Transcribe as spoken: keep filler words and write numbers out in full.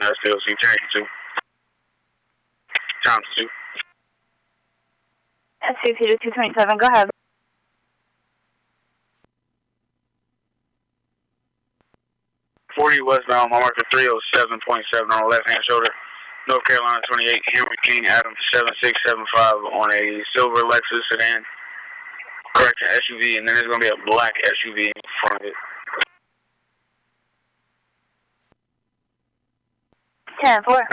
S P O C ten eighty-two. Times two. S C P two twenty-seven, go ahead. forty westbound, my marker three oh seven point seven on the left hand shoulder. North Carolina twenty-eight, Henry King Adams seven six seven five on a silver Lexus sedan. Correction, S U V, and then there's going to be a black S U V in front of it. ten four.